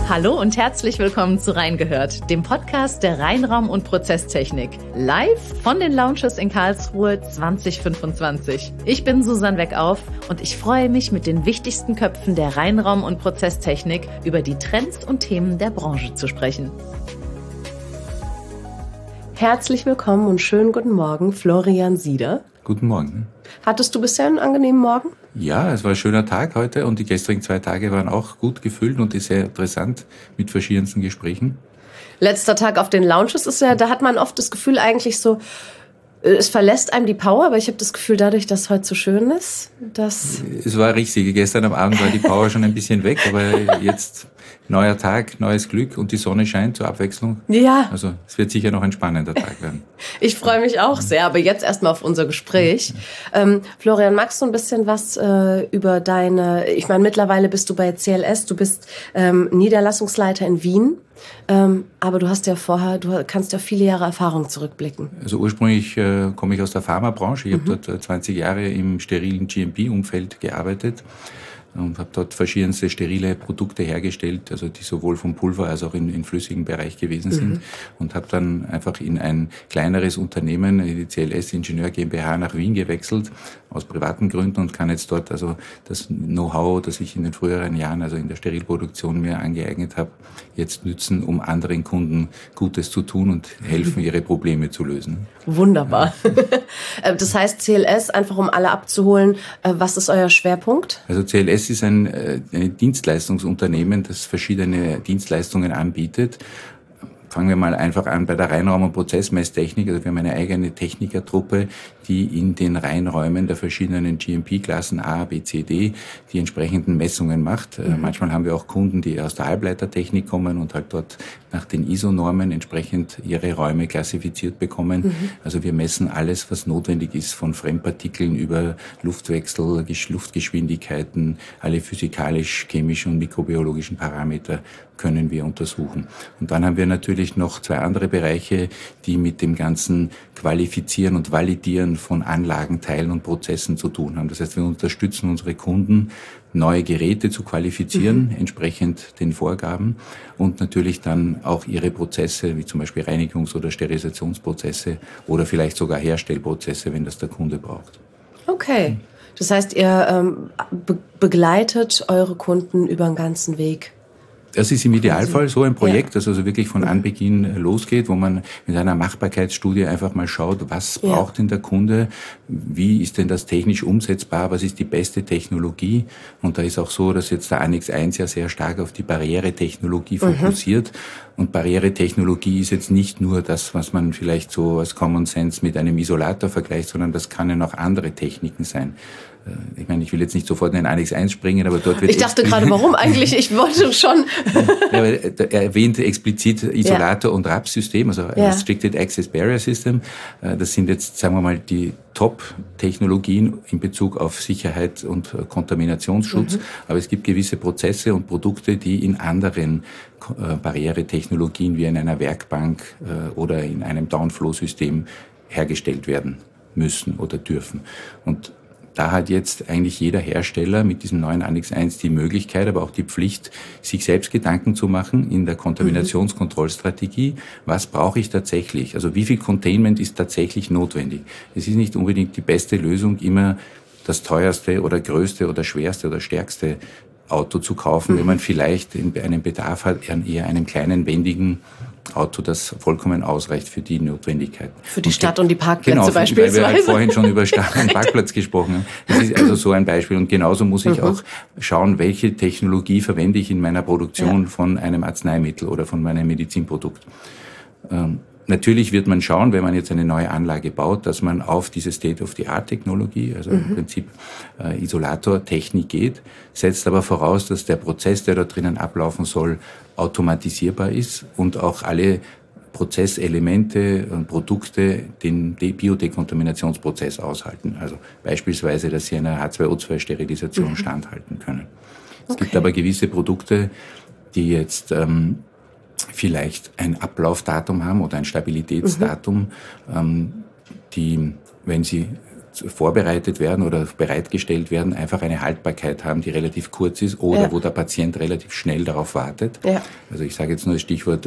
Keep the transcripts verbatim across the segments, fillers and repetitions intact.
Hallo und herzlich willkommen zu Reingehört, dem Podcast der Reinraum- und Prozesstechnik. Live von den Lounges in Karlsruhe zwanzig fünfundzwanzig. Ich bin Susanne Weckauf und ich freue mich, mit den wichtigsten Köpfen der Reinraum- und Prozesstechnik über die Trends und Themen der Branche zu sprechen. Herzlich willkommen und schönen guten Morgen, Florian Sieder. Guten Morgen. Hattest du bisher einen angenehmen Morgen? Ja, es war ein schöner Tag heute und die gestrigen zwei Tage waren auch gut gefüllt und sehr interessant mit verschiedensten Gesprächen. Letzter Tag auf den Lounges ist ja, da hat man oft das Gefühl eigentlich so, es verlässt einem die Power, aber ich habe das Gefühl, dadurch, dass es heute so schön ist, dass... Es war richtig. Gestern am Abend war die Power schon ein bisschen weg, aber jetzt neuer Tag, neues Glück und die Sonne scheint zur Abwechslung. Ja. Also es wird sicher noch ein spannender Tag werden. Ich freue mich auch sehr, aber jetzt erstmal auf unser Gespräch. Ähm, Florian, magst du ein bisschen was äh, über deine... Ich meine, mittlerweile bist du bei C L S, du bist ähm, Niederlassungsleiter in Wien. Ähm, aber du hast ja vorher, du kannst ja viele Jahre Erfahrung zurückblicken. Also ursprünglich äh, komme ich aus der Pharmabranche. Ich mhm. habe dort zwanzig Jahre im sterilen G M P-Umfeld gearbeitet und habe dort verschiedenste sterile Produkte hergestellt, also die sowohl vom Pulver als auch in, in flüssigen Bereich gewesen sind. Mhm. Und habe dann einfach in ein kleineres Unternehmen, die C L S Ingenieur GmbH, nach Wien gewechselt, aus privaten Gründen, und kann jetzt dort also das Know-how, das ich in den früheren Jahren, also in der Sterilproduktion mir angeeignet habe, jetzt nützen, um anderen Kunden Gutes zu tun und helfen, ihre Probleme zu lösen. Wunderbar. Ja. Das heißt, C L S, einfach um alle abzuholen, was ist euer Schwerpunkt? Also C L S ist ein, ein Dienstleistungsunternehmen, das verschiedene Dienstleistungen anbietet. Fangen wir mal einfach an bei der Reinraum- und Prozessmesstechnik. Also wir haben eine eigene Technikertruppe, die in den Reinräumen der verschiedenen G M P-Klassen A, B, C, D die entsprechenden Messungen macht. Mhm. Manchmal haben wir auch Kunden, die aus der Halbleitertechnik kommen und halt dort nach den I S O-Normen entsprechend ihre Räume klassifiziert bekommen. Mhm. Also wir messen alles, was notwendig ist, von Fremdpartikeln über Luftwechsel, Luftgeschwindigkeiten, alle physikalisch, chemischen und mikrobiologischen Parameter können wir untersuchen. Und dann haben wir natürlich noch zwei andere Bereiche, die mit dem ganzen Qualifizieren und Validieren von Anlagen, Teilen und Prozessen zu tun haben. Das heißt, wir unterstützen unsere Kunden, neue Geräte zu qualifizieren, mhm. entsprechend den Vorgaben, und natürlich dann auch ihre Prozesse, wie zum Beispiel Reinigungs- oder Sterilisationsprozesse oder vielleicht sogar Herstellprozesse, wenn das der Kunde braucht. Okay. Das heißt, ihr ähm, be- begleitet eure Kunden über den ganzen Weg. Das ist im Idealfall so ein Projekt, das also wirklich von Anbeginn losgeht, wo man mit einer Machbarkeitsstudie einfach mal schaut, was braucht denn der Kunde, wie ist denn das technisch umsetzbar, was ist die beste Technologie. Und da ist auch so, dass jetzt der Annex eins ja sehr stark auf die Barrieretechnologie fokussiert. Mhm. Und Barrieretechnologie ist jetzt nicht nur das, was man vielleicht so als Common Sense mit einem Isolator vergleicht, sondern das können auch andere Techniken sein. Ich meine, ich will jetzt nicht sofort in den Annex eins springen, aber dort wird... Ich dachte gerade, warum eigentlich? Ich wollte schon... Ja, aber er erwähnt explizit Isolator- ja. und R A P-System, also ja. Restricted Access Barrier System. Das sind jetzt, sagen wir mal, die Top-Technologien in Bezug auf Sicherheit und Kontaminationsschutz. Mhm. Aber es gibt gewisse Prozesse und Produkte, die in anderen Barrieretechnologien wie in einer Werkbank oder in einem Downflow-System hergestellt werden müssen oder dürfen. Und da hat jetzt eigentlich jeder Hersteller mit diesem neuen Annex eins die Möglichkeit, aber auch die Pflicht, sich selbst Gedanken zu machen in der Kontaminationskontrollstrategie. Was brauche ich tatsächlich? Also wie viel Containment ist tatsächlich notwendig? Es ist nicht unbedingt die beste Lösung, immer das teuerste oder größte oder schwerste oder stärkste Auto zu kaufen, mhm. wenn man vielleicht einen Bedarf hat an eher einem kleinen, wendigen Auto, das vollkommen ausreicht für die Notwendigkeiten. Für die Stadt und die Parkplätze genau, beispielsweise. Weil wir halt vorhin schon über Stadt und Parkplatz gesprochen haben. Das ist also so ein Beispiel. Und genauso muss ich mhm. auch schauen, welche Technologie verwende ich in meiner Produktion ja. von einem Arzneimittel oder von meinem Medizinprodukt. Ähm, Natürlich wird man schauen, wenn man jetzt eine neue Anlage baut, dass man auf diese State-of-the-Art-Technologie, also mhm. im Prinzip äh, Isolatortechnik geht, setzt aber voraus, dass der Prozess, der dort drinnen ablaufen soll, automatisierbar ist und auch alle Prozesselemente und Produkte den Biodekontaminationsprozess aushalten. Also beispielsweise, dass sie einer H zwei O zwei Sterilisation mhm. standhalten können. Es okay. gibt aber gewisse Produkte, die jetzt ähm, vielleicht ein Ablaufdatum haben oder ein Stabilitätsdatum, mhm. ähm, die, wenn sie vorbereitet werden oder bereitgestellt werden, einfach eine Haltbarkeit haben, die relativ kurz ist oder ja. wo der Patient relativ schnell darauf wartet. Ja. Also ich sage jetzt nur das Stichwort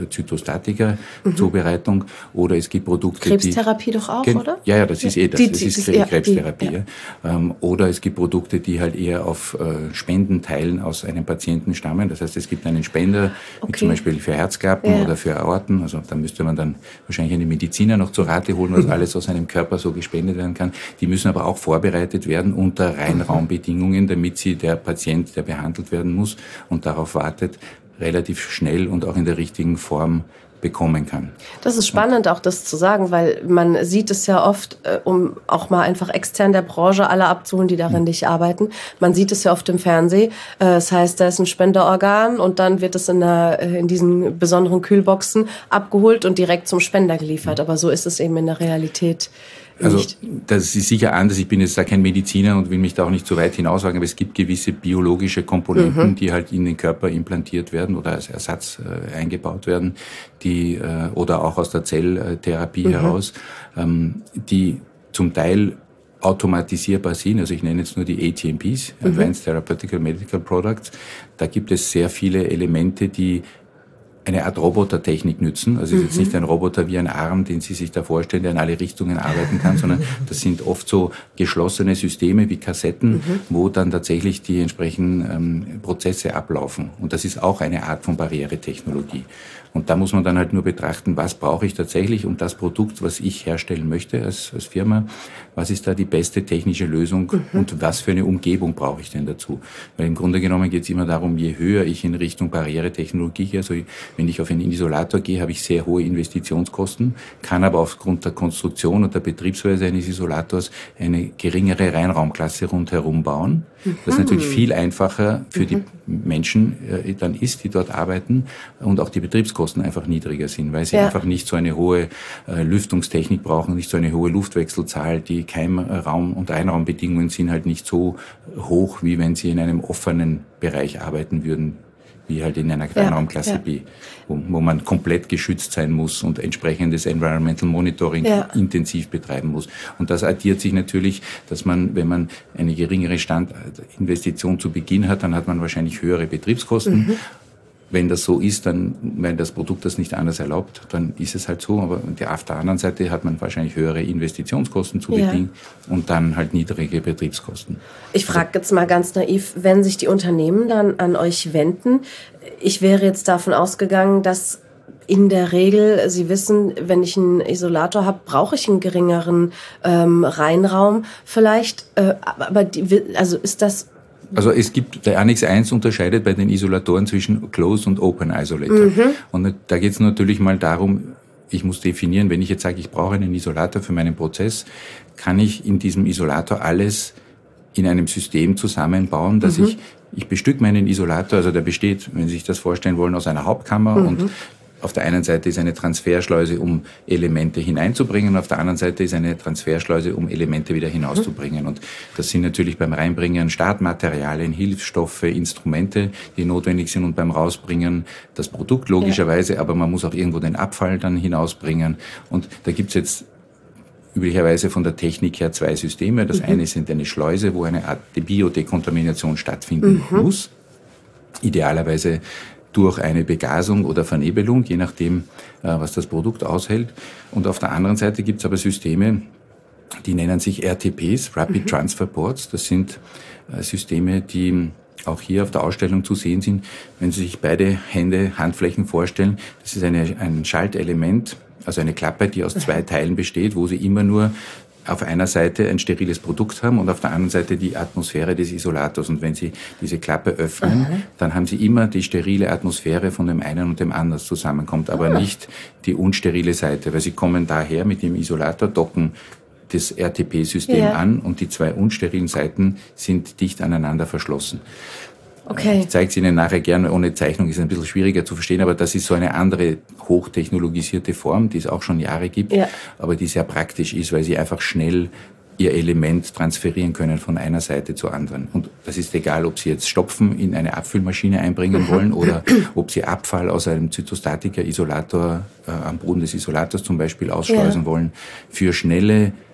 Zytostatika-Zubereitung mhm. oder es gibt Produkte, Krebstherapie die... doch auch, gen- oder? Ja, ja, das ist eh das. Die, das die, ist die, Krebstherapie. Die, ja. ähm, oder es gibt Produkte, die halt eher auf äh, Spendenteilen aus einem Patienten stammen. Das heißt, es gibt einen Spender, okay. wie zum Beispiel für Herzklappen ja. oder für Aorten. Also da müsste man dann wahrscheinlich einen Mediziner noch zur Rate holen, was alles aus einem Körper so gespendet werden kann. Die müssen aber auch vorbereitet werden unter Reinraumbedingungen, damit sie der Patient, der behandelt werden muss und darauf wartet, relativ schnell und auch in der richtigen Form bekommen kann. Das ist spannend, auch das zu sagen, weil man sieht es ja oft, äh, um auch mal einfach extern der Branche alle abzuholen, die darin nicht arbeiten. Man sieht es ja oft im Fernsehen. Äh, das heißt, da ist ein Spenderorgan und dann wird es in, der, in diesen besonderen Kühlboxen abgeholt und direkt zum Spender geliefert. Aber so ist es eben in der Realität Also nicht. Das ist sicher anders. Ich bin jetzt da kein Mediziner und will mich da auch nicht so weit hinaussagen, aber es gibt gewisse biologische Komponenten, mhm. die halt in den Körper implantiert werden oder als Ersatz äh, eingebaut werden, die äh, oder auch aus der Zelltherapie mhm. heraus, ähm, die zum Teil automatisierbar sind. Also ich nenne jetzt nur die A T M Ps, mhm. Advanced Therapeutical Medical Products. Da gibt es sehr viele Elemente, die eine Art Robotertechnik nützen. Also es ist jetzt nicht ein Roboter wie ein Arm, den Sie sich da vorstellen, der in alle Richtungen arbeiten kann, sondern das sind oft so geschlossene Systeme wie Kassetten, mhm. wo dann tatsächlich die entsprechenden ähm, Prozesse ablaufen. Und das ist auch eine Art von Barrieretechnologie. Und da muss man dann halt nur betrachten, was brauche ich tatsächlich, um das Produkt, was ich herstellen möchte als, als Firma, was ist da die beste technische Lösung mhm. und was für eine Umgebung brauche ich denn dazu? Weil im Grunde genommen geht es immer darum, je höher ich in Richtung Barrieretechnologie gehe, also wenn ich auf einen Isolator gehe, habe ich sehr hohe Investitionskosten, kann aber aufgrund der Konstruktion und der Betriebsweise eines Isolators eine geringere Reinraumklasse rundherum bauen. Mhm. Das natürlich viel einfacher für mhm. die Menschen äh, dann ist, die dort arbeiten und auch die Betriebskosten einfach niedriger sind, weil sie ja. einfach nicht so eine hohe äh, Lüftungstechnik brauchen, nicht so eine hohe Luftwechselzahl. Die Keimraum- und Einraumbedingungen sind halt nicht so hoch, wie wenn sie in einem offenen Bereich arbeiten würden, wie halt in einer Kleinraumklasse ja, ja. B, wo, wo man komplett geschützt sein muss und entsprechendes Environmental Monitoring ja. intensiv betreiben muss. Und das addiert sich natürlich, dass man, wenn man eine geringere Standinvestition zu Beginn hat, dann hat man wahrscheinlich höhere Betriebskosten. Mhm. Wenn das so ist, dann, wenn das Produkt das nicht anders erlaubt, dann ist es halt so. Aber auf der anderen Seite hat man wahrscheinlich höhere Investitionskosten zu Beginn ja. und dann halt niedrige Betriebskosten. Ich frage jetzt mal ganz naiv, wenn sich die Unternehmen dann an euch wenden, ich wäre jetzt davon ausgegangen, dass in der Regel, Sie wissen, wenn ich einen Isolator habe, brauche ich einen geringeren ähm, Reinraum vielleicht. Äh, aber die, also ist das... Also es gibt, der Annex eins unterscheidet bei den Isolatoren zwischen Closed und Open Isolator. Mhm. Und da geht es natürlich mal darum, ich muss definieren, wenn ich jetzt sage, ich brauche einen Isolator für meinen Prozess, kann ich in diesem Isolator alles in einem System zusammenbauen, dass mhm. ich, ich bestücke meinen Isolator, also der besteht, wenn Sie sich das vorstellen wollen, aus einer Hauptkammer mhm. und auf der einen Seite ist eine Transferschleuse, um Elemente hineinzubringen, auf der anderen Seite ist eine Transferschleuse, um Elemente wieder hinauszubringen. Und das sind natürlich beim Reinbringen Startmaterialien, Hilfsstoffe, Instrumente, die notwendig sind und beim Rausbringen das Produkt logischerweise, ja. aber man muss auch irgendwo den Abfall dann hinausbringen. Und da gibt's jetzt üblicherweise von der Technik her zwei Systeme. Das mhm. eine sind eine Schleuse, wo eine Art Biodekontamination stattfinden mhm. muss. Idealerweise durch eine Begasung oder Vernebelung, je nachdem, was das Produkt aushält. Und auf der anderen Seite gibt es aber Systeme, die nennen sich R T Ps, Rapid mhm. Transfer Ports. Das sind Systeme, die auch hier auf der Ausstellung zu sehen sind. Wenn Sie sich beide Hände, Handflächen vorstellen, das ist eine, ein Schaltelement, also eine Klappe, die aus zwei Teilen besteht, wo Sie immer nur auf einer Seite ein steriles Produkt haben und auf der anderen Seite die Atmosphäre des Isolators. Und wenn Sie diese Klappe öffnen, Aha. dann haben Sie immer die sterile Atmosphäre von dem einen und dem anderen zusammenkommt, aber ah. nicht die unsterile Seite, weil Sie kommen daher mit dem Isolator, docken das R T P-System ja. an und die zwei unsterilen Seiten sind dicht aneinander verschlossen. Okay. Ich zeige es Ihnen nachher gerne, ohne Zeichnung ist es ein bisschen schwieriger zu verstehen, aber das ist so eine andere hochtechnologisierte Form, die es auch schon Jahre gibt, ja. aber die sehr praktisch ist, weil Sie einfach schnell Ihr Element transferieren können von einer Seite zur anderen. Und das ist egal, ob Sie jetzt Stopfen in eine Abfüllmaschine einbringen wollen oder ob Sie Abfall aus einem Zytostatika-Isolator äh, am Boden des Isolators zum Beispiel ausschleusen ja. wollen. Für schnelle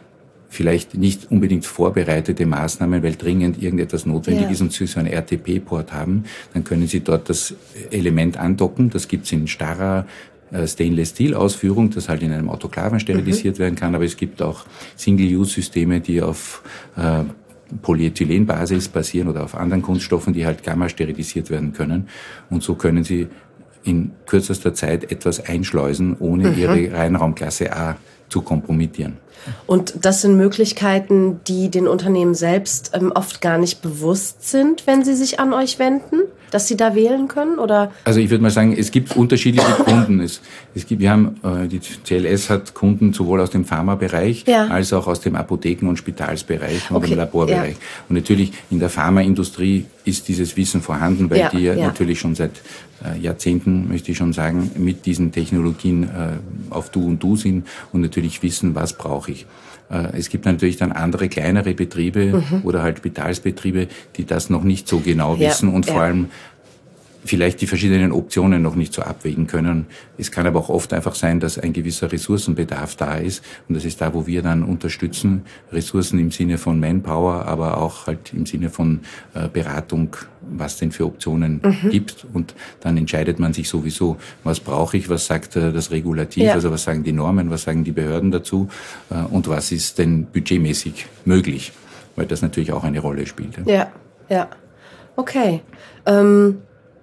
vielleicht nicht unbedingt vorbereitete Maßnahmen, weil dringend irgendetwas notwendig ja. ist und Sie so einen R T P-Port haben, dann können Sie dort das Element andocken. Das gibt's in starrer Stainless-Steel-Ausführung, das halt in einem Autoklaven sterilisiert mhm. werden kann, aber es gibt auch Single-Use-Systeme, die auf äh, Polyethylenbasis basieren oder auf anderen Kunststoffen, die halt gamma sterilisiert werden können. Und so können Sie in kürzester Zeit etwas einschleusen, ohne mhm. Ihre Reinraumklasse A zu kompromittieren. Und das sind Möglichkeiten, die den Unternehmen selbst ähm, oft gar nicht bewusst sind, wenn sie sich an euch wenden, dass sie da wählen können, oder? Also ich würde mal sagen, es gibt unterschiedliche Kunden. Es, es gibt, wir haben, äh, die C L S hat Kunden sowohl aus dem Pharmabereich ja. als auch aus dem Apotheken- und Spitalsbereich und okay. dem Laborbereich. Ja. Und natürlich in der Pharmaindustrie ist dieses Wissen vorhanden, weil ja, die ja, ja natürlich schon seit äh, Jahrzehnten, möchte ich schon sagen, mit diesen Technologien äh, auf Du und Du sind und natürlich wissen, was brauche ich. Es gibt natürlich dann andere kleinere Betriebe mhm. oder halt Spitalsbetriebe, die das noch nicht so genau wissen ja, und vor ja. allem vielleicht die verschiedenen Optionen noch nicht so abwägen können. Es kann aber auch oft einfach sein, dass ein gewisser Ressourcenbedarf da ist und das ist da, wo wir dann unterstützen. Ressourcen im Sinne von Manpower, aber auch halt im Sinne von äh, Beratung, was denn für Optionen mhm. gibt und dann entscheidet man sich sowieso, was brauche ich, was sagt äh, das Regulativ, ja. also was sagen die Normen, was sagen die Behörden dazu äh, und was ist denn budgetmäßig möglich, weil das natürlich auch eine Rolle spielt. Ja, ja, ja. Okay. Ähm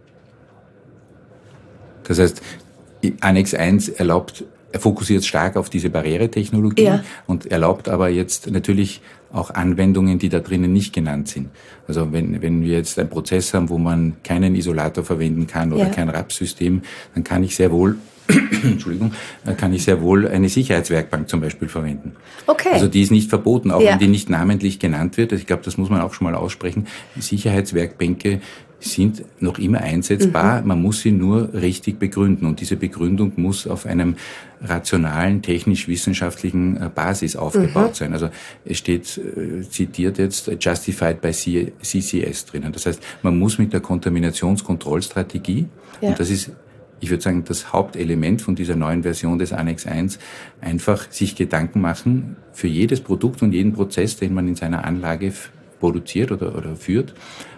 Das heißt, Annex eins erlaubt, er fokussiert stark auf diese Barrieretechnologie ja. und erlaubt aber jetzt natürlich auch Anwendungen, die da drinnen nicht genannt sind. Also wenn, wenn wir jetzt einen Prozess haben, wo man keinen Isolator verwenden kann oder ja. kein R A P-System, dann kann ich sehr wohl Entschuldigung, kann ich sehr wohl eine Sicherheitswerkbank zum Beispiel verwenden. Okay. Also die ist nicht verboten, auch ja. wenn die nicht namentlich genannt wird. Ich glaube, das muss man auch schon mal aussprechen. Sicherheitswerkbänke sind noch immer einsetzbar. Mhm. Man muss sie nur richtig begründen. Und diese Begründung muss auf einem rationalen, technisch-wissenschaftlichen Basis aufgebaut mhm. sein. Also es steht äh, zitiert jetzt justified by C C S drinnen. Das heißt, man muss mit der Kontaminationskontrollstrategie, ja. und das ist, ich würde sagen, das Hauptelement von dieser neuen Version des Annex eins, einfach sich Gedanken machen für jedes Produkt und jeden Prozess, den man in seiner Anlage produziert oder, oder führt.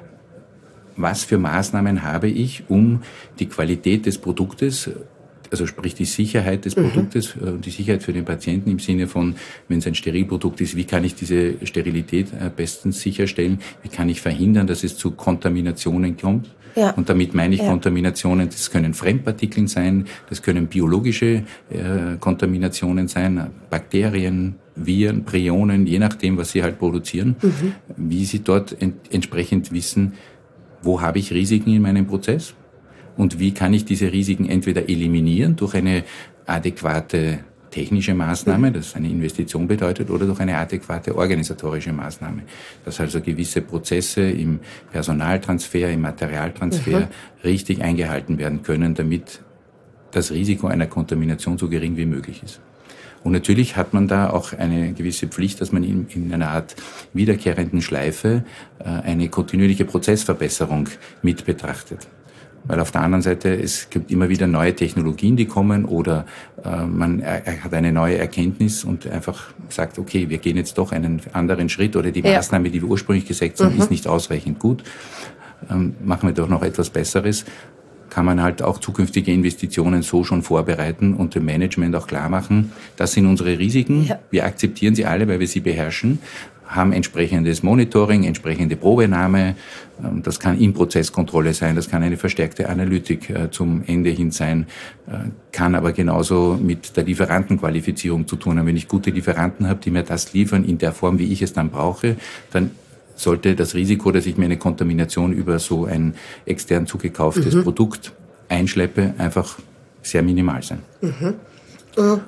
Was für Maßnahmen habe ich, um die Qualität des Produktes, also sprich die Sicherheit des Produktes und mhm. die Sicherheit für den Patienten im Sinne von, wenn es ein Sterilprodukt ist, wie kann ich diese Sterilität bestens sicherstellen, wie kann ich verhindern, dass es zu Kontaminationen kommt. Ja. Und damit meine ich ja. Kontaminationen, das können Fremdpartikeln sein, das können biologische äh, Kontaminationen sein, Bakterien, Viren, Prionen, je nachdem, was sie halt produzieren, mhm. wie sie dort ent- entsprechend wissen, wo habe ich Risiken in meinem Prozess und wie kann ich diese Risiken entweder eliminieren durch eine adäquate technische Maßnahme, das eine Investition bedeutet, oder durch eine adäquate organisatorische Maßnahme, dass also gewisse Prozesse im Personaltransfer, im Materialtransfer mhm. richtig eingehalten werden können, damit das Risiko einer Kontamination so gering wie möglich ist. Und natürlich hat man da auch eine gewisse Pflicht, dass man in, in einer Art wiederkehrenden Schleife äh, eine kontinuierliche Prozessverbesserung mit betrachtet. Weil auf der anderen Seite, es gibt immer wieder neue Technologien, die kommen oder äh, man er, er hat eine neue Erkenntnis und einfach sagt, okay, wir gehen jetzt doch einen anderen Schritt oder die ja. Maßnahme, die wir ursprünglich gesetzt haben, mhm. ist nicht ausreichend gut. Ähm, machen wir doch noch etwas Besseres. Kann man halt auch zukünftige Investitionen so schon vorbereiten und dem Management auch klar machen, das sind unsere Risiken, ja. wir akzeptieren sie alle, weil wir sie beherrschen, haben entsprechendes Monitoring, entsprechende Probenahme, das kann In-Prozesskontrolle sein, das kann eine verstärkte Analytik zum Ende hin sein, kann aber genauso mit der Lieferantenqualifizierung zu tun haben. Wenn ich gute Lieferanten habe, die mir das liefern in der Form, wie ich es dann brauche, dann sollte das Risiko, dass ich mir eine Kontamination über so ein extern zugekauftes mhm. Produkt einschleppe, einfach sehr minimal sein. Mhm. Mhm.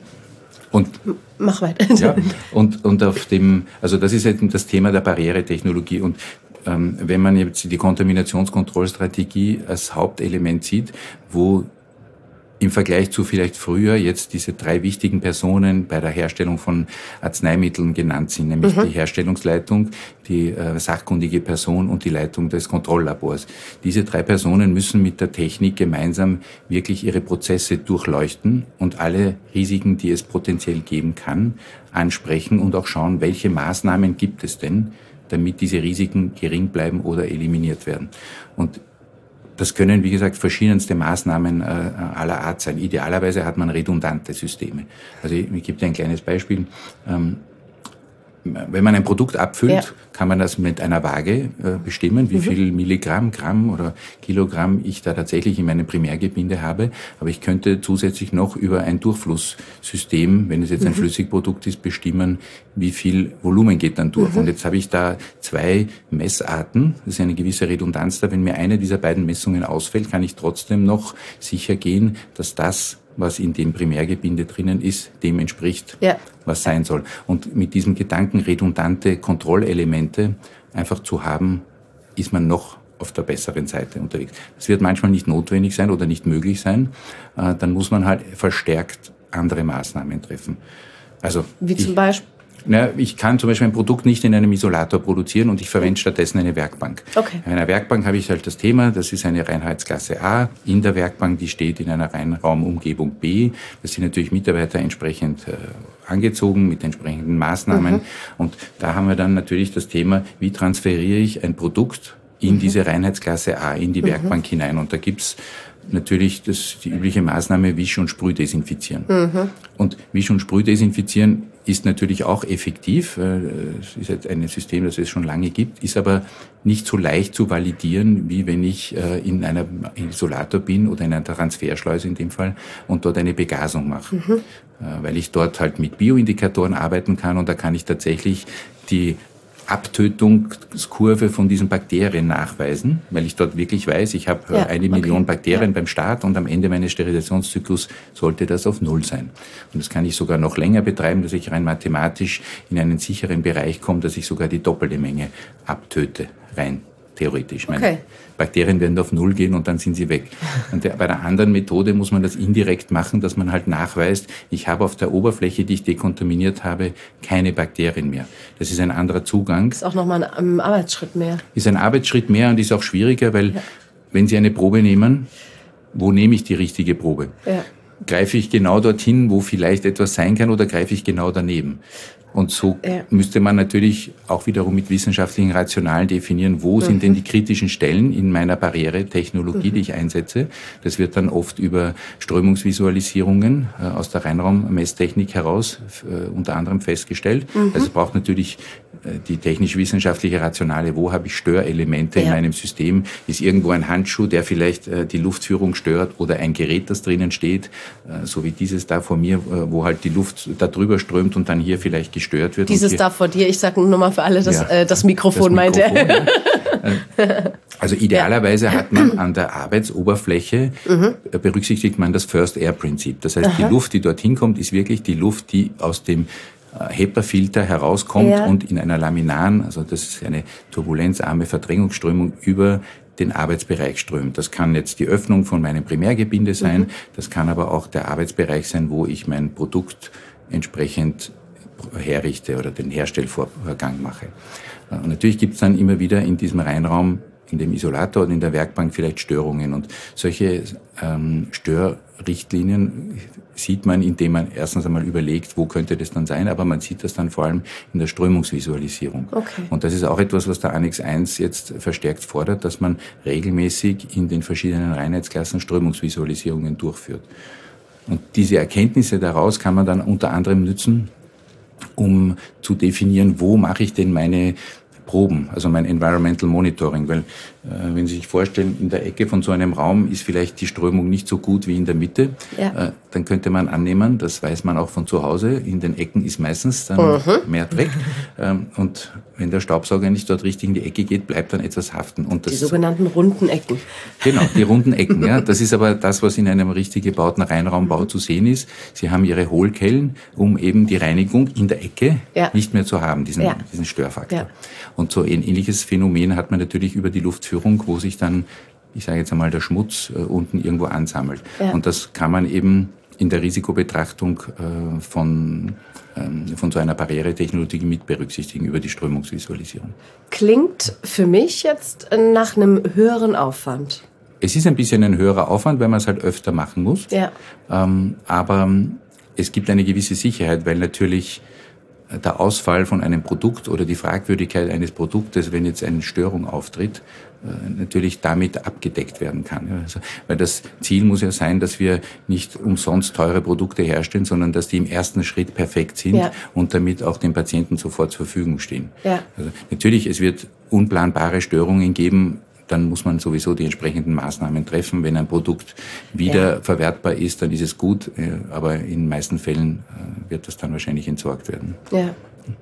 Und mach weiter. Ja, und und auf dem, also das ist eben das Thema der Barrieretechnologie. Und ähm, wenn man jetzt die Kontaminationskontrollstrategie als Hauptelement sieht, wo im Vergleich zu vielleicht früher jetzt diese drei wichtigen Personen bei der Herstellung von Arzneimitteln genannt sind, nämlich mhm. die Herstellungsleitung, die äh, sachkundige Person und die Leitung des Kontrolllabors. Diese drei Personen müssen mit der Technik gemeinsam wirklich ihre Prozesse durchleuchten und alle Risiken, die es potenziell geben kann, ansprechen und auch schauen, welche Maßnahmen gibt es denn, damit diese Risiken gering bleiben oder eliminiert werden. Und das können, wie gesagt, verschiedenste Maßnahmen äh, aller Art sein. Idealerweise hat man redundante Systeme. Also ich, ich gebe dir ein kleines Beispiel. Ähm, wenn man ein Produkt abfüllt, ja. kann man das mit einer Waage äh, bestimmen, wie mhm. viel Milligramm, Gramm oder Kilogramm ich da tatsächlich in meinem Primärgebinde habe. Aber ich könnte zusätzlich noch über ein Durchflusssystem, wenn es jetzt ein mhm. Flüssigprodukt ist, bestimmen, wie viel Volumen geht dann durch. Mhm. Und jetzt habe ich da zwei Messarten. Das ist eine gewisse Redundanz da. Wenn mir eine dieser beiden Messungen ausfällt, kann ich trotzdem noch sicher gehen, dass das, was in dem Primärgebinde drinnen ist, dem entspricht, ja. was sein soll. Und mit diesem Gedanken, redundante Kontrollelemente einfach zu haben, ist man noch auf der besseren Seite unterwegs. Das wird manchmal nicht notwendig sein oder nicht möglich sein. Dann muss man halt verstärkt andere Maßnahmen treffen. Also wie zum ich, Beispiel? Na, ich kann zum Beispiel ein Produkt nicht in einem Isolator produzieren und ich verwende stattdessen eine Werkbank. Okay. In einer Werkbank habe ich halt das Thema, das ist eine Reinheitsklasse A. In der Werkbank, die steht in einer Reinraumumgebung B. Das sind natürlich Mitarbeiter entsprechend äh, angezogen mit entsprechenden Maßnahmen. Mhm. Und da haben wir dann natürlich das Thema, wie transferiere ich ein Produkt in mhm. diese Reinheitsklasse A, in die mhm. Werkbank hinein. Und da gibt's natürlich das, die übliche Maßnahme Wisch- und Sprühdesinfizieren. Mhm. Und Wisch- und Sprühdesinfizieren ist natürlich auch effektiv. Es ist jetzt ein System, das es schon lange gibt, ist aber nicht so leicht zu validieren, wie wenn ich in einer Isolator bin oder in einer Transferschleuse in dem Fall und dort eine Begasung mache. Mhm. Weil ich dort halt mit Bioindikatoren arbeiten kann und da kann ich tatsächlich die Abtötungskurve von diesen Bakterien nachweisen, weil ich dort wirklich weiß, ich habe ja, eine Million okay. Bakterien ja. beim Start und am Ende meines Sterilisationszyklus sollte das auf Null sein. Und das kann ich sogar noch länger betreiben, dass ich rein mathematisch in einen sicheren Bereich komme, dass ich sogar die doppelte Menge abtöte, rein theoretisch. Meine okay. Bakterien werden auf Null gehen und dann sind sie weg. Und der, bei der anderen Methode muss man das indirekt machen, dass man halt nachweist, ich habe auf der Oberfläche, die ich dekontaminiert habe, keine Bakterien mehr. Das ist ein anderer Zugang. Ist auch nochmal ein um, Arbeitsschritt mehr. Ist ein Arbeitsschritt mehr und ist auch schwieriger, weil ja. wenn Sie eine Probe nehmen, wo nehme ich die richtige Probe? Ja. Greife ich genau dorthin, wo vielleicht etwas sein kann, oder greife ich genau daneben? Und so ja. müsste man natürlich auch wiederum mit wissenschaftlichen Rationalen definieren, wo mhm. sind denn die kritischen Stellen in meiner Barrieretechnologie, mhm. die ich einsetze. Das wird dann oft über Strömungsvisualisierungen äh, aus der Reinraummesstechnik heraus äh, unter anderem festgestellt. Mhm. Also es braucht natürlich äh, die technisch-wissenschaftliche Rationale, wo habe ich Störelemente ja. in meinem System. Ist irgendwo ein Handschuh, der vielleicht äh, die Luftführung stört, oder ein Gerät, das drinnen steht, äh, so wie dieses da vor mir, äh, wo halt die Luft da drüber strömt und dann hier vielleicht gestört wird. Dieses da vor dir, ich sage nur mal für alle, das, ja, äh, das Mikrofon, das Mikrofon meinte ja. Also idealerweise ja. hat man an der Arbeitsoberfläche, mhm. berücksichtigt man das First-Air-Prinzip. Das heißt, Aha. die Luft, die dorthin kommt, ist wirklich die Luft, die aus dem HEPA-Filter herauskommt ja. und in einer laminaren, also das ist eine turbulenzarme Verdrängungsströmung, über den Arbeitsbereich strömt. Das kann jetzt die Öffnung von meinem Primärgebinde sein, mhm. das kann aber auch der Arbeitsbereich sein, wo ich mein Produkt entsprechend herrichte oder den Herstellvorgang mache. Und natürlich gibt es dann immer wieder in diesem Reinraum, in dem Isolator und in der Werkbank vielleicht Störungen. Und solche ähm, Störrichtlinien sieht man, indem man erstens einmal überlegt, wo könnte das dann sein, aber man sieht das dann vor allem in der Strömungsvisualisierung. Okay. Und das ist auch etwas, was der Annex eins jetzt verstärkt fordert, dass man regelmäßig in den verschiedenen Reinheitsklassen Strömungsvisualisierungen durchführt. Und diese Erkenntnisse daraus kann man dann unter anderem nützen, um zu definieren, wo mache ich denn meine Proben, also mein Environmental Monitoring, weil äh, wenn Sie sich vorstellen, in der Ecke von so einem Raum ist vielleicht die Strömung nicht so gut wie in der Mitte, ja. äh, dann könnte man annehmen, das weiß man auch von zu Hause, in den Ecken ist meistens dann mhm. mehr Dreck ähm, und wenn der Staubsauger nicht dort richtig in die Ecke geht, bleibt dann etwas haften. Und das, die sogenannten runden Ecken. Genau, die runden Ecken. Ja, das ist aber das, was in einem richtig gebauten Reinraumbau zu sehen ist. Sie haben Ihre Hohlkellen, um eben die Reinigung in der Ecke ja. nicht mehr zu haben, diesen, ja. diesen Störfaktor. Ja. Und so ein ähnliches Phänomen hat man natürlich über die Luftführung, wo sich dann ich sage jetzt einmal, der Schmutz äh, unten irgendwo ansammelt. Ja. Und das kann man eben in der Risikobetrachtung äh, von, ähm, von so einer Barrieretechnologie mit berücksichtigen über die Strömungsvisualisierung. Klingt für mich jetzt nach einem höheren Aufwand. Es ist ein bisschen ein höherer Aufwand, weil man es halt öfter machen muss. Ja. Ähm, aber es gibt eine gewisse Sicherheit, weil natürlich der Ausfall von einem Produkt oder die Fragwürdigkeit eines Produktes, wenn jetzt eine Störung auftritt, natürlich damit abgedeckt werden kann. Also, weil das Ziel muss ja sein, dass wir nicht umsonst teure Produkte herstellen, sondern dass die im ersten Schritt perfekt sind ja. und damit auch dem Patienten sofort zur Verfügung stehen. Ja. Also, natürlich, es wird unplanbare Störungen geben, dann muss man sowieso die entsprechenden Maßnahmen treffen. Wenn ein Produkt wieder ja. verwertbar ist, dann ist es gut, aber in den meisten Fällen wird das dann wahrscheinlich entsorgt werden. Ja.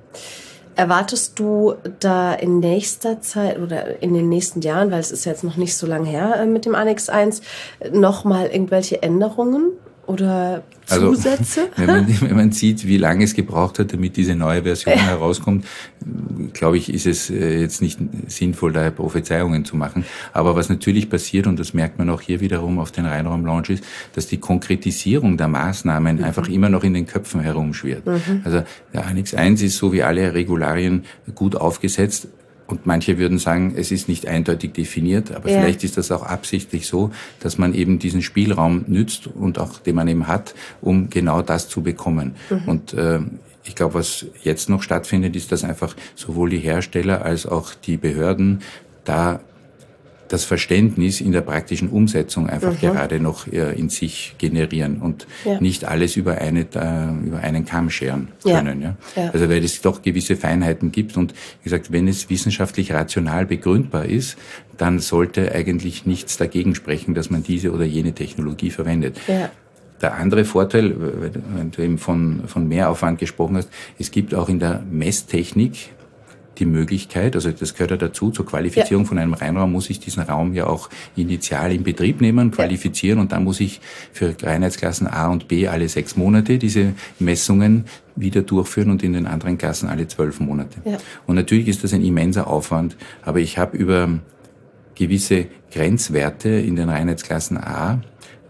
Erwartest du da in nächster Zeit oder in den nächsten Jahren, weil es ist jetzt noch nicht so lange her mit dem Annex eins, nochmal irgendwelche Änderungen oder Zusätze? Also, wenn man, wenn man sieht, wie lange es gebraucht hat, damit diese neue Version herauskommt, glaube ich, ist es jetzt nicht sinnvoll, da Prophezeiungen zu machen. Aber was natürlich passiert, und das merkt man auch hier wiederum auf den Rheinraum-Lounge, ist, dass die Konkretisierung der Maßnahmen mhm. einfach immer noch in den Köpfen herumschwirrt. Mhm. Also der Annex eins ist so wie alle Regularien gut aufgesetzt. Und manche würden sagen, es ist nicht eindeutig definiert, aber ja. vielleicht ist das auch absichtlich so, dass man eben diesen Spielraum nützt und auch den man eben hat, um genau das zu bekommen. Mhm. Und äh, ich glaube, was jetzt noch stattfindet, ist, dass einfach sowohl die Hersteller als auch die Behörden da das Verständnis in der praktischen Umsetzung einfach mhm. gerade noch äh, in sich generieren und ja. nicht alles über eine äh, über einen Kamm scheren können. Ja. Ja. Ja. Also weil es doch gewisse Feinheiten gibt und wie gesagt, wenn es wissenschaftlich rational begründbar ist, dann sollte eigentlich nichts dagegen sprechen, dass man diese oder jene Technologie verwendet. Ja. Der andere Vorteil, wenn du eben von von Mehraufwand gesprochen hast, es gibt auch in der Messtechnik die Möglichkeit, also das gehört ja dazu, zur Qualifizierung ja. von einem Reinraum muss ich diesen Raum ja auch initial in Betrieb nehmen, qualifizieren ja. und dann muss ich für Reinheitsklassen A und B alle sechs Monate diese Messungen wieder durchführen und in den anderen Klassen alle zwölf Monate. Ja. Und natürlich ist das ein immenser Aufwand, aber ich habe über gewisse Grenzwerte in den Reinheitsklassen A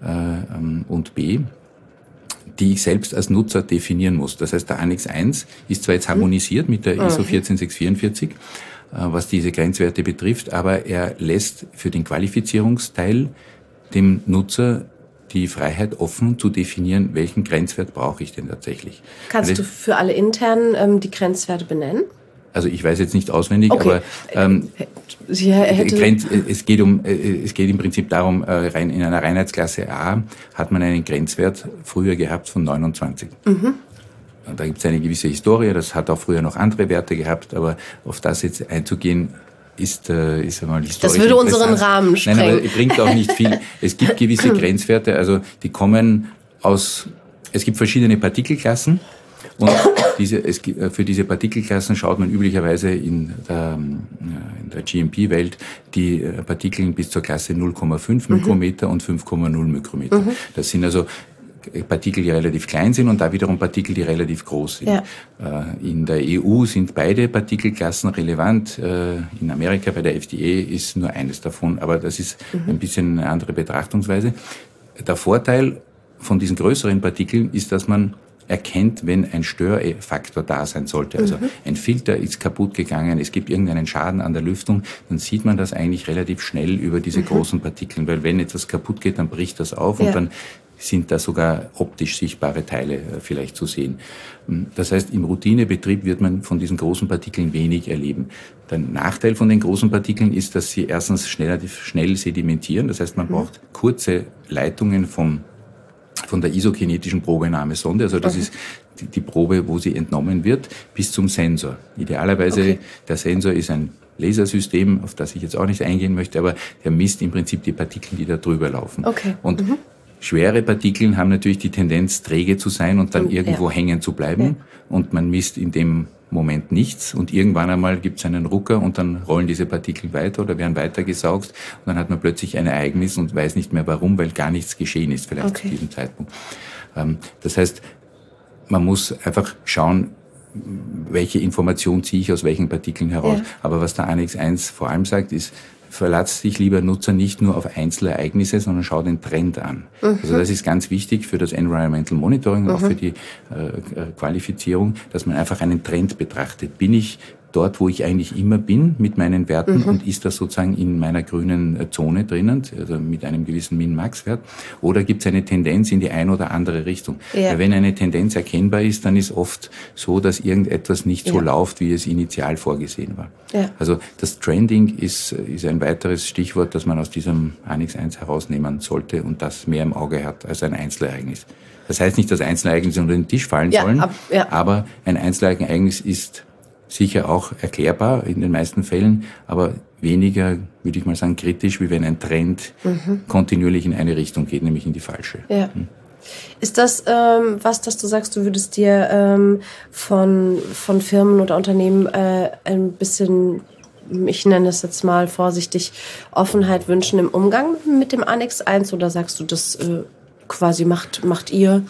äh, und B, die ich selbst als Nutzer definieren muss. Das heißt, der Annex eins ist zwar jetzt harmonisiert mit der I S O vierzehn sechs vierundvierzig, was diese Grenzwerte betrifft, aber er lässt für den Qualifizierungsteil dem Nutzer die Freiheit offen zu definieren, welchen Grenzwert brauche ich denn tatsächlich. Kannst also, du für alle internen ähm, die Grenzwerte benennen? Also ich weiß jetzt nicht auswendig, okay. aber ähm, Sie hätte Grenz, es geht um, es geht im Prinzip darum, rein in einer Reinheitsklasse A hat man einen Grenzwert früher gehabt von neunundzwanzig. Mhm. Da gibt es eine gewisse Historie, das hat auch früher noch andere Werte gehabt, aber auf das jetzt einzugehen, ist, äh, ist einmal historisch. Das würde unseren Rahmen sprengen. Nein, aber es bringt auch nicht viel. Es gibt gewisse Grenzwerte, also die kommen aus, es gibt verschiedene Partikelklassen. Und diese, es, für diese Partikelklassen schaut man üblicherweise in der, in der G M P-Welt die Partikel bis zur Klasse null Komma fünf Mikrometer mhm. und fünf Komma null Mikrometer. Mhm. Das sind also Partikel, die relativ klein sind und da wiederum Partikel, die relativ groß sind. Ja. In der E U sind beide Partikelklassen relevant. In Amerika bei der F D A ist nur eines davon, aber das ist mhm. ein bisschen eine andere Betrachtungsweise. Der Vorteil von diesen größeren Partikeln ist, dass man erkennt, wenn ein Störfaktor da sein sollte. Also mhm. ein Filter ist kaputt gegangen, es gibt irgendeinen Schaden an der Lüftung, dann sieht man das eigentlich relativ schnell über diese mhm. großen Partikeln, weil wenn etwas kaputt geht, dann bricht das auf ja. und dann sind da sogar optisch sichtbare Teile vielleicht zu sehen. Das heißt, im Routinebetrieb wird man von diesen großen Partikeln wenig erleben. Der Nachteil von den großen Partikeln ist, dass sie erstens schnell, schnell sedimentieren, das heißt, man mhm. braucht kurze Leitungen vom von der isokinetischen Probenahmesonde, also das okay. ist die, die Probe, wo sie entnommen wird, bis zum Sensor. Idealerweise, okay. der Sensor ist ein Lasersystem, auf das ich jetzt auch nicht eingehen möchte, aber der misst im Prinzip die Partikel, die da drüber laufen. Okay. Und mhm. schwere Partikel haben natürlich die Tendenz, träge zu sein und dann mhm. irgendwo ja. hängen zu bleiben. Ja. Und man misst in dem Moment nichts und irgendwann einmal gibt es einen Rucker und dann rollen diese Partikel weiter oder werden weitergesaugt und dann hat man plötzlich ein Ereignis und weiß nicht mehr warum, weil gar nichts geschehen ist vielleicht okay. zu diesem Zeitpunkt. Das heißt, man muss einfach schauen, welche Information ziehe ich aus welchen Partikeln heraus. Ja. Aber was der Annex eins vor allem sagt, ist, verlasst sich, lieber Nutzer, nicht nur auf Einzelereignisse, sondern schau den Trend an. Mhm. Also das ist ganz wichtig für das Environmental Monitoring und mhm. auch für die äh, Qualifizierung, dass man einfach einen Trend betrachtet. Bin ich dort, wo ich eigentlich immer bin mit meinen Werten mhm. und ist das sozusagen in meiner grünen Zone drinnen, also mit einem gewissen Min-Max-Wert, oder gibt es eine Tendenz in die eine oder andere Richtung? Ja. Weil wenn eine Tendenz erkennbar ist, dann ist oft so, dass irgendetwas nicht so ja. läuft, wie es initial vorgesehen war. Ja. Also das Trending ist, ist ein weiteres Stichwort, das man aus diesem Annex eins herausnehmen sollte und das mehr im Auge hat als ein Einzelereignis. Das heißt nicht, dass Einzelereignisse unter den Tisch fallen ja, sollen, ab, ja. aber ein Einzelereignis ist sicher auch erklärbar in den meisten Fällen, aber weniger, würde ich mal sagen, kritisch, wie wenn ein Trend mhm. kontinuierlich in eine Richtung geht, nämlich in die falsche. Ja. Hm. Ist das ähm, was, dass du sagst, du würdest dir ähm, von, von Firmen oder Unternehmen äh, ein bisschen, ich nenne es jetzt mal vorsichtig, Offenheit wünschen im Umgang mit dem Annex eins, oder sagst du, das äh, quasi macht, macht ihr?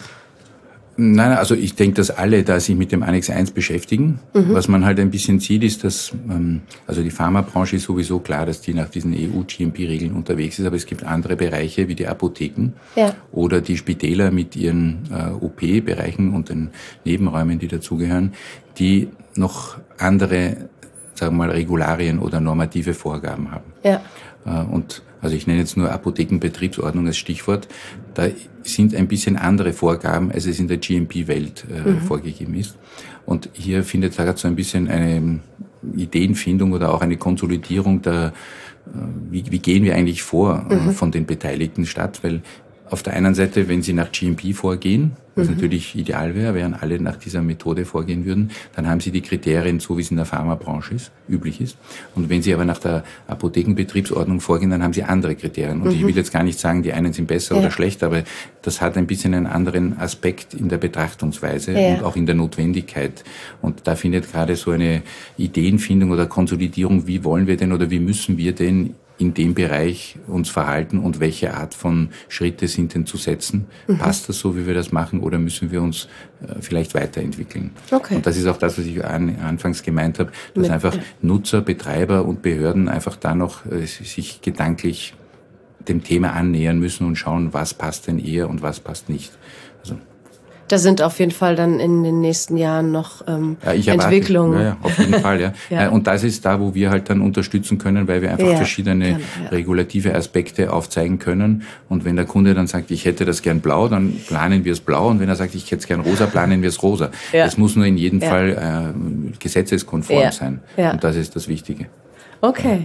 Nein, also ich denke, dass alle da sich mit dem Annex eins beschäftigen. Mhm. Was man halt ein bisschen sieht, ist, dass, ähm, also die Pharmabranche ist sowieso klar, dass die nach diesen E U-G M P-Regeln unterwegs ist, aber es gibt andere Bereiche wie die Apotheken ja. oder die Spitäler mit ihren äh, O P-Bereichen und den Nebenräumen, die dazugehören, die noch andere, sagen wir mal, Regularien oder normative Vorgaben haben. Ja. Äh, und also ich nenne jetzt nur Apothekenbetriebsordnung als Stichwort. Da sind ein bisschen andere Vorgaben, als es in der G M P-Welt äh, mhm. vorgegeben ist. Und hier findet da so ein bisschen eine Ideenfindung oder auch eine Konsolidierung der, äh, wie, wie gehen wir eigentlich vor äh, mhm. von den Beteiligten statt, weil auf der einen Seite, wenn sie nach G M P vorgehen, was mhm. natürlich ideal wäre, wären alle nach dieser Methode vorgehen würden, dann haben sie die Kriterien, so wie es in der Pharmabranche ist, üblich ist. Und wenn sie aber nach der Apothekenbetriebsordnung vorgehen, dann haben sie andere Kriterien. Und mhm. ich will jetzt gar nicht sagen, die einen sind besser ja. oder schlechter, aber das hat ein bisschen einen anderen Aspekt in der Betrachtungsweise ja. und auch in der Notwendigkeit. Und da findet gerade so eine Ideenfindung oder Konsolidierung, wie wollen wir denn oder wie müssen wir denn in dem Bereich uns verhalten und welche Art von Schritte sind denn zu setzen? Mhm. Passt das so, wie wir das machen, oder müssen wir uns äh, vielleicht weiterentwickeln? Okay. Und das ist auch das, was ich an, anfangs gemeint habe, dass Mit, einfach ja. Nutzer, Betreiber und Behörden einfach da noch äh, sich gedanklich dem Thema annähern müssen und schauen, was passt denn eher und was passt nicht. Also, da sind auf jeden Fall dann in den nächsten Jahren noch ähm, ja, ich Entwicklungen. Ja, ja, auf jeden Fall, ja. ja. Und das ist da, wo wir halt dann unterstützen können, weil wir einfach ja, verschiedene kann, ja. regulative Aspekte aufzeigen können. Und wenn der Kunde dann sagt, ich hätte das gern blau, dann planen wir es blau. Und wenn er sagt, ich hätte es gern rosa, planen wir es rosa. Ja. Es muss nur in jedem ja. Fall äh, gesetzeskonform ja. sein. Ja. Und das ist das Wichtige. Okay.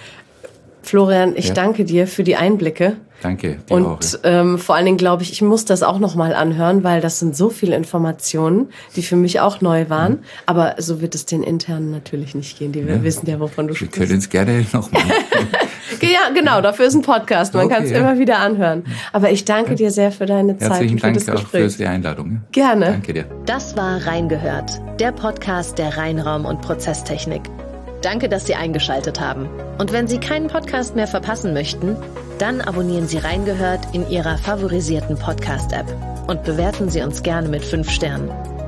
Florian, ich ja. danke dir für die Einblicke. Danke, dir Und auch, ja. ähm, vor allen Dingen glaube ich, ich muss das auch nochmal anhören, weil das sind so viele Informationen, die für mich auch neu waren. Mhm. Aber so wird es den Internen natürlich nicht gehen. Die ja. wissen ja, wovon du sprichst. Wir können es gerne nochmal. Ja, genau, dafür ist ein Podcast. Man okay, kann es ja. immer wieder anhören. Aber ich danke ja. dir sehr für deine Zeit. Herzlichen und für Dank das Gespräch. Auch für die Einladung. Gerne. Danke dir. Das war Reingehört, der Podcast der Rheinraum- und Prozesstechnik. Danke, dass Sie eingeschaltet haben. Und wenn Sie keinen Podcast mehr verpassen möchten, dann abonnieren Sie Reingehört in Ihrer favorisierten Podcast-App und bewerten Sie uns gerne mit fünf Sternen.